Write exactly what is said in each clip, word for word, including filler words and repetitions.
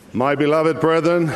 My beloved brethren,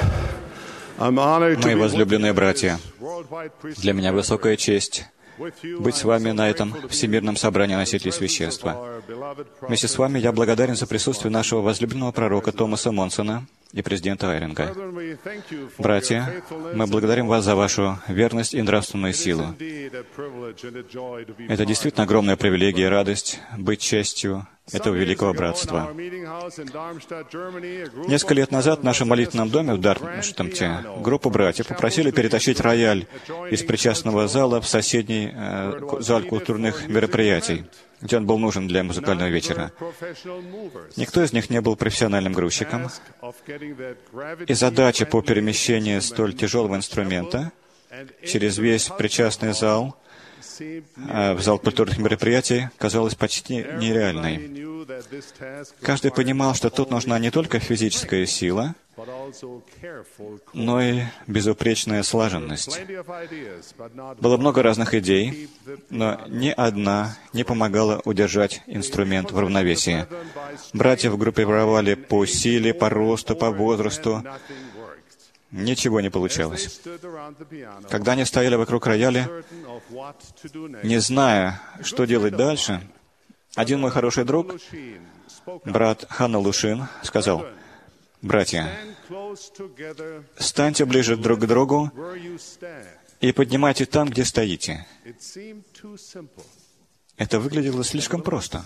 I'm honored to Мои be возлюбленные with you братья, in this worldwide priesthood для меня высокая честь with you. быть с I'm вами so на этом grateful to be Всемирном собрании in the носителей presence of священства. our beloved Вместе с prophet, вами я благодарен за Thomas присутствие Monson. нашего возлюбленного пророка Томаса Монсона и президента Айринга. Brethren, we thank you for your Братья, faithfulness мы and благодарим вас за вашу loyalty. верность и нравственную It is силу. indeed a privilege and a joy to be Это part действительно of огромная this привилегия и brotherhood. радость быть частью этого Some years великого ago, in братства. our meeting house in Darmstadt, Germany, a group Несколько of лет назад в brethren нашем was молитвенном asked to доме в move Дармштадте grand piano группа from братьев the попросили chapel перетащить suite to рояль the из adjoining причастного cultural зала hall, в соседний where э, it ку- was зал needed культурных for a musical мероприятий, event. где он был нужен для музыкального None вечера. were professional movers. Никто из них не был профессиональным грузчиком, Task of getting that и задача по gravity-friendly перемещению столь instrument тяжелого to the инструмента chapel and через into the весь cultural причастный hall зал seemed э, в зал nearly культурных impossible. мероприятий казалась почти Everybody нереальной. knew that this task Каждый required понимал, что not тут нужна не only только physical физическая strength, сила, but also careful но и coordination. безупречная There were слаженность. plenty of ideas, but not Было one много разных to идей, keep the но piano ни одна не помогала удержать инструмент в равновесии. brethren by Братья в strength, группировали by по age, силе, по росту, по or возрасту. and nothing worked. Ничего не As they получалось. stood around the piano, Когда они стояли вокруг рояля, certain of what to do next, не зная, что делать дальше, один мой хороший друг, Lushin spoke up. брат Ханна Лушин, сказал: «Братья, Stand close together станьте ближе друг к другу where you stand. и поднимайте там, где стоите». It seemed too simple. Это выглядело слишком просто.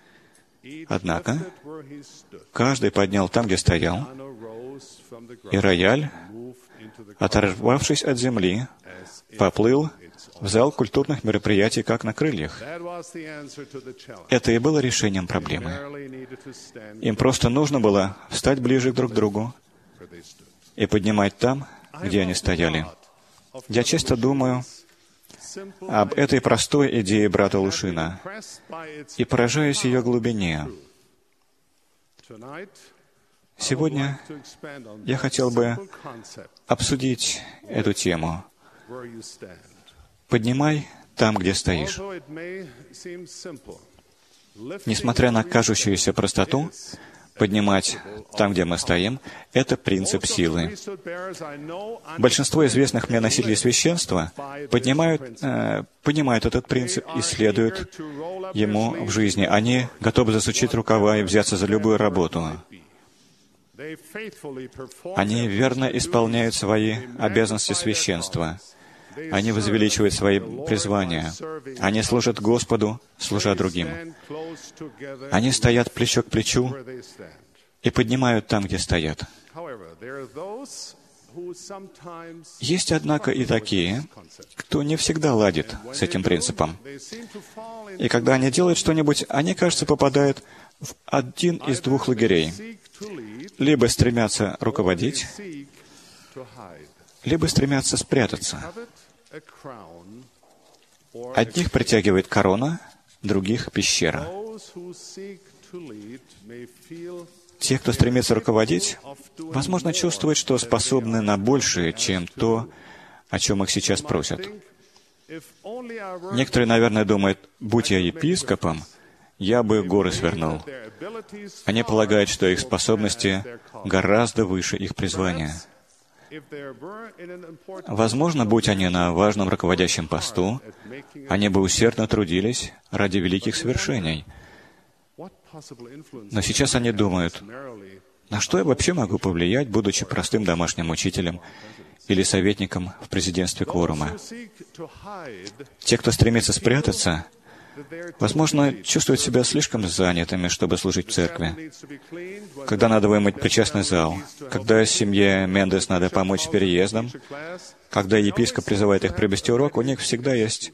Each Однако, lifted where he stood. каждый поднял там, где стоял, Piano rose from the и ground, рояль, moved into the оторвавшись от земли, as if поплыл it's в зал культурных мероприятий, как на крыльях. That was the answer to the challenge. Это и было решением проблемы. Barely needed to stand Им просто нужно было встать ближе друг к другу where they stood. и поднимать там, I где они love стояли. the thought of Я часто думаю simple об этой простой идее брата Лушина impressed by its и поражаюсь ее глубине. tonight. Сегодня To expand on я that хотел бы simple concept обсудить эту тему. where you stand. Поднимай там, где стоишь. Although it may seem simple, lifting Несмотря на where you кажущуюся простоту, is поднимать там, где мы стоим, это принцип Most of the силы. priesthood bearers I know Большинство understand известных мне носителей this священства by this поднимают, principle. э, понимают этот принцип They и are следуют eager to roll up their ему sleeves в жизни. and Они готовы засучить рукава и взяться за любую работу. They faithfully perform Они their верно priestly исполняют duties. свои They обязанности magnify their священства. cause. They Они serve возвеличивают свои the Lord призвания. by serving Они служат Господу, служа They другим. stand close together Они стоят плечо к плечу where they stand. и поднимают там, где стоят. However, there are those who sometimes Есть, однако, и такие, кто не всегда ладит с этим принципом. they seem to fall И into когда они делают что-нибудь, они, кажется, попадают в один из двух лагерей. seek to lead, Либо стремятся руководить, seek to hide. либо стремятся спрятаться. Covet a crown or Одних притягивает корона, других — пещера. those who seek to lead may feel Те, кто стремится руководить, of doing возможно, more чувствуют, что than they способны are на большее, asked чем to то, do. о чем их сейчас просят. Think, if only I were Некоторые, наверное, думают: будь я епископом, я бы горы свернул. their abilities Они far полагают, что их surpass способности their call. гораздо выше их призвания. If there were in an important Возможно, будь они на важном руководящем посту, at making они бы усердно трудились ради великих свершений. what possible influence Но сейчас они думают: primarily на что я вообще могу повлиять, будучи простым домашним учителем или советником в президентстве кворума? who seek to hide Те, кто стремится спрятаться, that their возможно, чувствуют себя слишком занятыми, чтобы служить в церкви. needs to be cleaned, when Когда надо вымыть причастный зал, когда семье Мендес надо помочь с переездом, class, когда епископ призывает их провести урок, у них всегда есть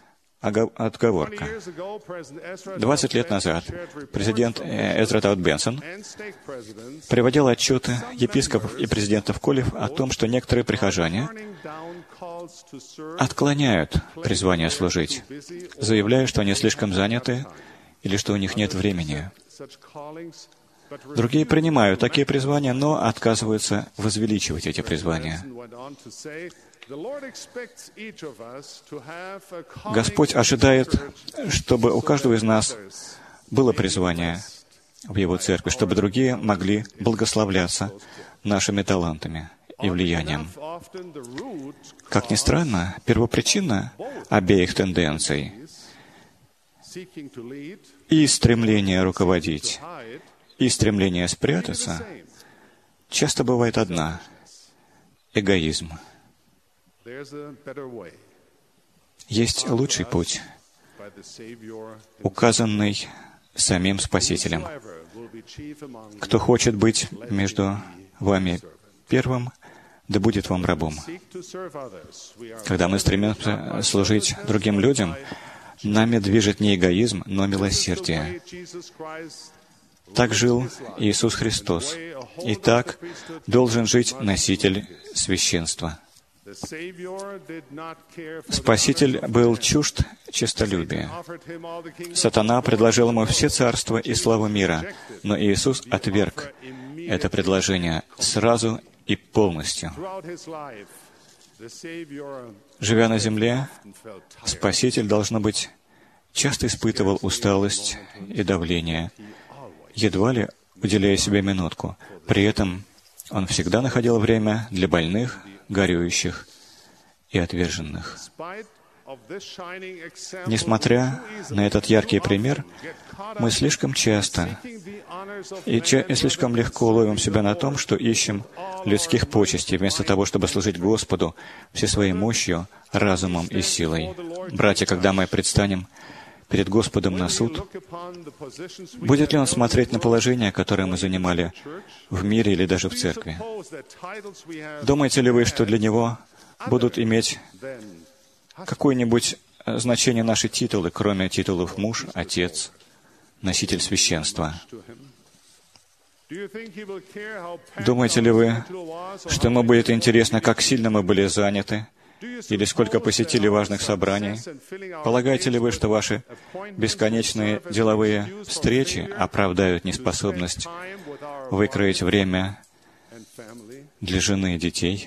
ого- отговорка. years ago, President Ezra Двадцать лет назад президент э, Эзра Таут Бенсон and stake presidents приводил отчеты епископов и президентов коллев о том, что некоторые прихожане turning down calls to serve, отклоняют призвание служить, заявляя, что они слишком заняты или что у них нет времени. such callings, but Другие принимают такие призвания, но отказываются возвеличивать эти призвания. went on to say, the Lord expects each of us to have a calling Господь ожидает, чтобы у каждого из нас было призвание в Его церкви, чтобы другие могли благословляться нашими талантами и влиянием. Как ни странно, первопричина обеих тенденций и стремление руководить, и стремление спрятаться часто бывает одна — эгоизм. Есть лучший путь, указанный самим Спасителем. Кто хочет быть между вами первым, да будет вам рабом. Когда мы стремимся служить другим людям, нами движет не эгоизм, но милосердие. Так жил Иисус Христос, и так должен жить носитель священства. Спаситель был чужд честолюбия. Сатана предложил ему все царства и славу мира, но Иисус отверг это предложение сразу и полностью. Живя на земле, Спаситель, должно быть, часто испытывал усталость и давление, едва ли уделяя себе минутку. При этом Он всегда находил время для больных, горюющих и отверженных. Несмотря на этот яркий пример, мы слишком часто и, ча- и слишком легко ловим себя на том, что ищем людских почестей, вместо того, чтобы служить Господу всей своей мощью, разумом и силой. Братья, когда мы предстанем перед Господом на суд, будет ли Он смотреть на положение, которое мы занимали в мире или даже в церкви? Думаете ли вы, что для Него будут иметь какое-нибудь значение наши титулы, кроме титулов муж, отец, носитель священства? Думаете ли вы, что Ему будет интересно, как сильно мы были заняты, или сколько посетили важных собраний? Полагаете ли вы, что ваши бесконечные деловые встречи оправдают неспособность выкроить время для жены и детей?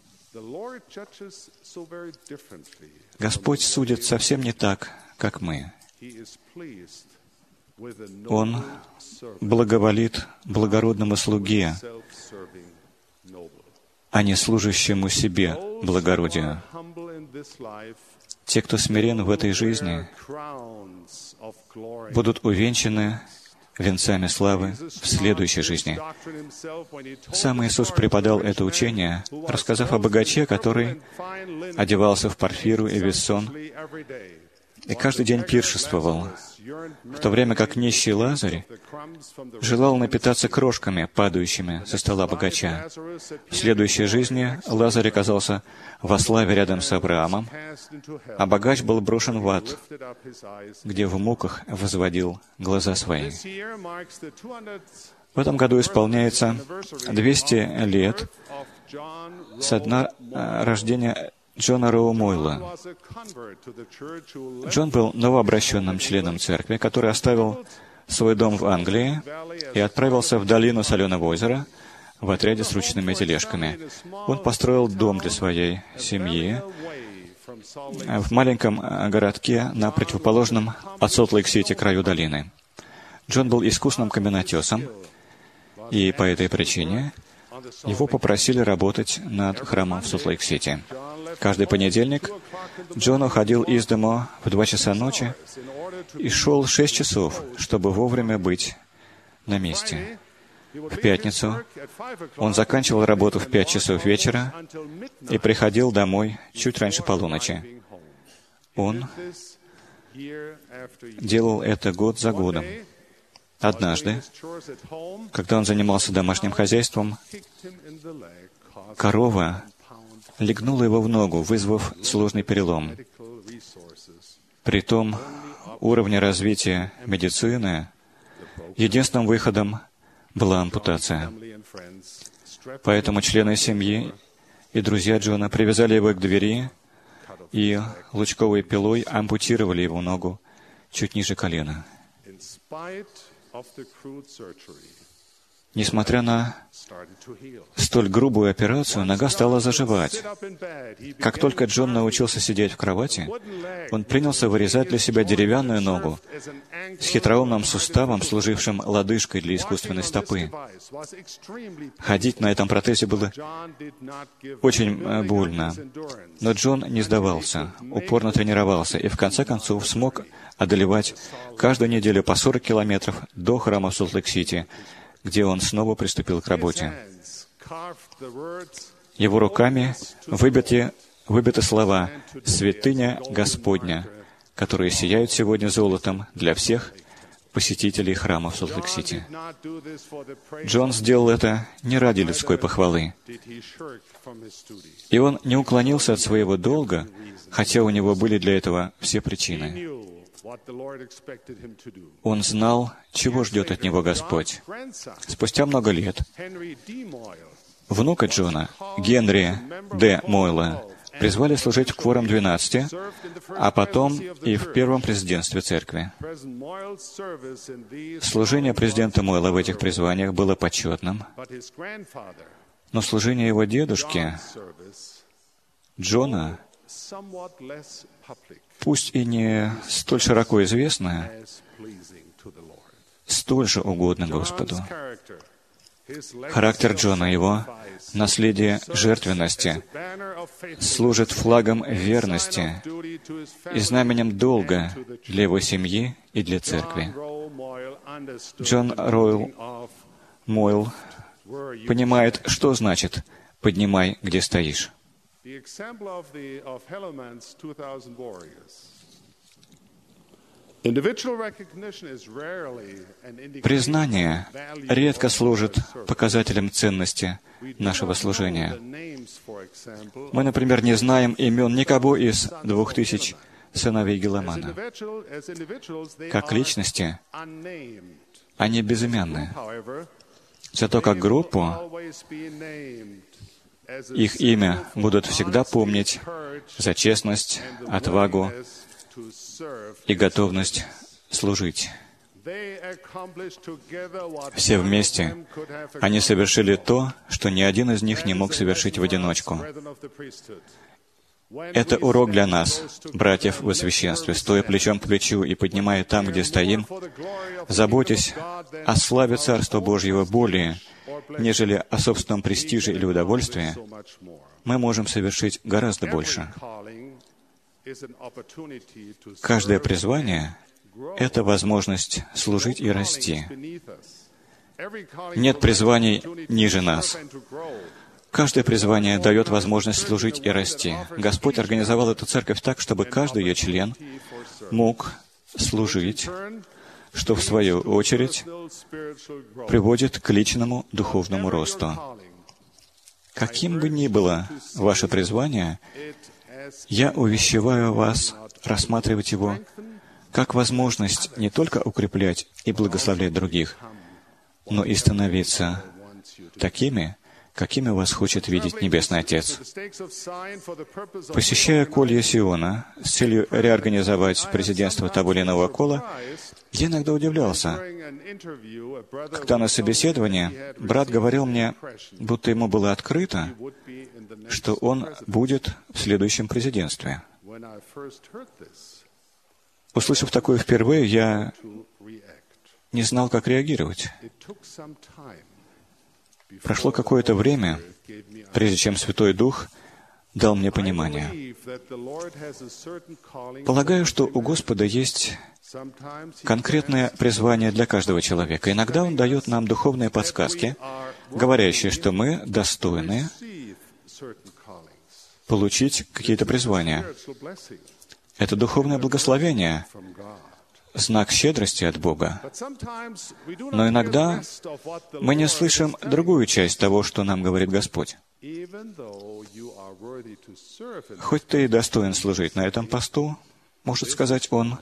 Господь судит совсем не так, как мы. Он благоволит благородному слуге, а не служащему себе благородию. Те, кто смирен в этой жизни, будут увенчаны венцами славы в следующей жизни. Сам Иисус преподал это учение, рассказав о богаче, который одевался в парфиру и вессон, и каждый день пиршествовал, в то время как нищий Лазарь желал напитаться крошками, падающими со стола богача. В следующей жизни Лазарь оказался во славе рядом с Авраамом, а богач был брошен в ад, где в муках возводил глаза свои. В этом году исполняется двести лет со дня рождения Джона Роу Мойла. Джон был новообращенным членом церкви, который оставил свой дом в Англии и отправился в долину Соленого озера в отряде с ручными тележками. Он построил дом для своей семьи в маленьком городке на противоположном от Солт-Лейк-Сити краю долины. Джон был искусным каменотесом, и по этой причине его попросили работать над храмом в Солт-Лейк-Сити. Каждый понедельник Джон уходил из дому в два часа ночи и шел шесть часов, чтобы вовремя быть на месте. В пятницу он заканчивал работу в пять часов вечера и приходил домой чуть раньше полуночи. Он делал это год за годом. Однажды, когда он занимался домашним хозяйством, корова легнула его в ногу, вызвав сложный перелом. При том уровне развития медицины единственным выходом была ампутация. Поэтому члены семьи и друзья Джона привязали его к двери и лучковой пилой ампутировали его ногу чуть ниже колена. Несмотря на столь грубую операцию, нога стала заживать. Как только Джон научился сидеть в кровати, он принялся вырезать для себя деревянную ногу с хитроумным суставом, служившим лодыжкой для искусственной стопы. Ходить на этом протезе было очень больно. Но Джон не сдавался, упорно тренировался и в конце концов смог одолевать каждую неделю по сорок километров до храма в Солт-Лейк-Сити, где он снова приступил к работе. Его руками выбиты, выбиты слова «Святыня Господня», которые сияют сегодня золотом для всех посетителей храма в Солт-Лейк-Сити. Джон сделал это не ради людской похвалы. И он не уклонился от своего долга, хотя у него были для этого все причины. Он знал, чего ждет от него Господь. Спустя много лет внука Джона, Генри Д. Мойла, призвали служить в Кворум двенадцати, а потом и в первом президентстве церкви. Служение президента Мойла в этих призваниях было почетным, но служение его дедушки, Джона, пусть и не столь широко известное, столь же угодно Господу. Характер Джона, его наследие жертвенности, служит флагом верности и знаменем долга для его семьи и для церкви. Джон Ройл Мойл понимает, что значит «поднимай, где стоишь». Признание редко служит показателем ценности нашего служения. Мы, например, не знаем имен никого из двух тысяч сыновей Гиламана. Как личности, они безымянны. Зато как группу, их имя будут всегда помнить за честность, отвагу и готовность служить. Все вместе они совершили то, что ни один из них не мог совершить в одиночку. Это урок для нас, братьев во священстве, стоя плечом к плечу и поднимая там, где стоим, заботясь о славе Царства Божьего более, нежели о собственном престиже или удовольствии, мы можем совершить гораздо больше. Каждое призвание — это возможность служить и расти. Нет призваний ниже нас. Каждое призвание дает возможность служить и расти. Господь организовал эту церковь так, чтобы каждый ее член мог служить, что, в свою очередь, приводит к личному духовному росту. Каким бы ни было ваше призвание, я увещеваю вас рассматривать его как возможность не только укреплять и благословлять других, но и становиться такими, какими вас хочет видеть Небесный Отец. Посещая колья Сиона с целью реорганизовать президентство того или иного кола, я иногда удивлялся, когда на собеседовании брат говорил мне, будто ему было открыто, что он будет в следующем президентстве. Услышав такое впервые, я не знал, как реагировать. Прошло какое-то время, прежде чем Святой Дух дал мне понимание. Полагаю, что у Господа есть конкретное призвание для каждого человека. Иногда Он дает нам духовные подсказки, говорящие, что мы достойны получить какие-то призвания. Это духовное благословение, знак щедрости от Бога. Но иногда мы не слышим другую часть того, что нам говорит Господь. Хоть ты и достоин служить на этом посту, может сказать Он,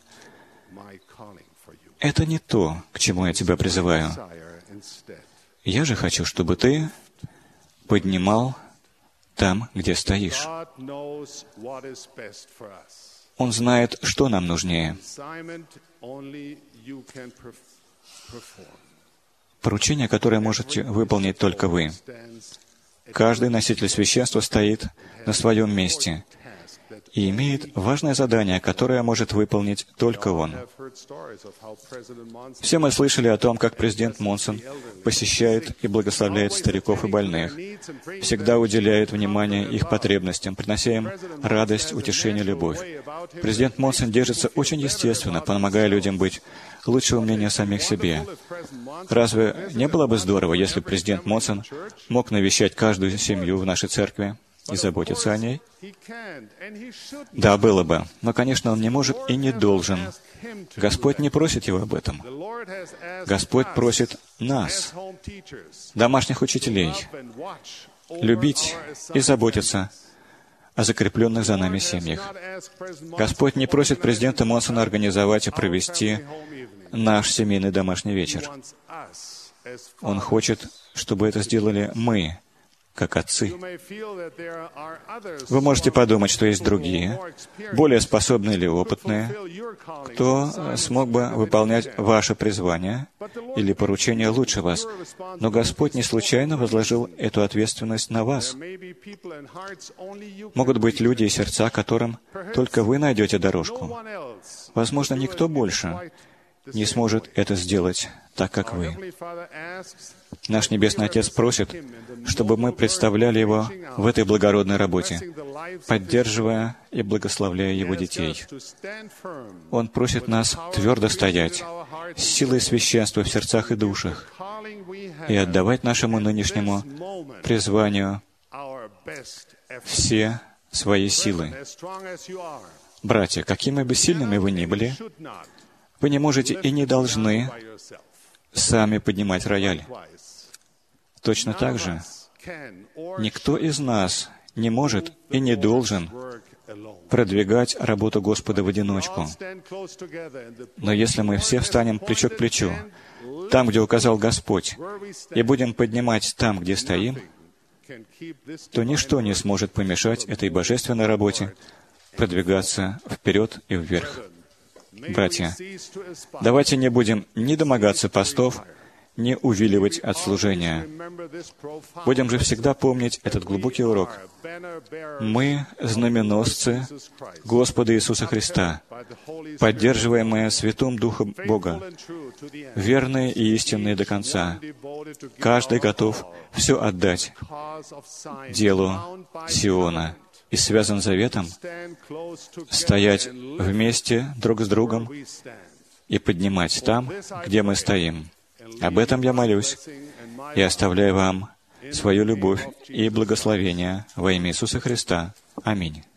это не то, к чему я тебя призываю. Я же хочу, чтобы ты поднимал там, где стоишь. Он знает, что нам поручение, которое можете выполнить только вы. Каждый носитель священства стоит на своем месте и имеет важное задание, которое может выполнить только он. Все мы слышали о том, как президент Монсон посещает и благословляет стариков и больных, всегда уделяет внимание их потребностям, принося им радость, утешение, любовь. Президент Монсон держится очень естественно, помогая людям быть лучшего мнения о самих себе. Разве не было бы здорово, если президент Монсон мог навещать каждую семью в нашей церкви и заботиться о ней? Да, было бы. Но, конечно, он не может и не должен. Господь не просит его об этом. Господь просит нас, домашних учителей, любить и заботиться о закрепленных за нами семьях. Господь не просит президента Монсона организовать и провести наш семейный домашний вечер. Он хочет, чтобы это сделали мы, как отцы. Вы можете подумать, что есть другие, более способные или опытные, кто смог бы выполнять ваше призвание или поручение лучше вас. Но Господь не случайно возложил эту ответственность на вас. Могут быть люди и сердца, которым только вы найдете дорожку. Возможно, никто больше не сможет это сделать так, как вы. Наш Небесный Отец просит, чтобы мы представляли Его в этой благородной работе, поддерживая и благословляя Его детей. Он просит нас твердо стоять, с силой священства в сердцах и душах, и отдавать нашему нынешнему призванию все свои силы. Братья, какими бы сильными вы ни были, вы не можете и не должны сами поднимать рояль. Точно так же никто из нас не может и не должен продвигать работу Господа в одиночку. Но если мы все встанем плечо к плечу, там, где указал Господь, и будем поднимать там, где стоим, то ничто не сможет помешать этой божественной работе продвигаться вперед и вверх. Братья, давайте не будем ни домогаться постов, ни увиливать от служения. Будем же всегда помнить этот глубокий урок. Мы знаменосцы Господа Иисуса Христа, поддерживаемые Святым Духом Бога, верные и истинные до конца. Каждый готов все отдать делу Сиона и связан заветом стоять вместе друг с другом и поднимать там, где мы стоим. Об этом я молюсь и оставляю вам свою любовь и благословение во имя Иисуса Христа. Аминь.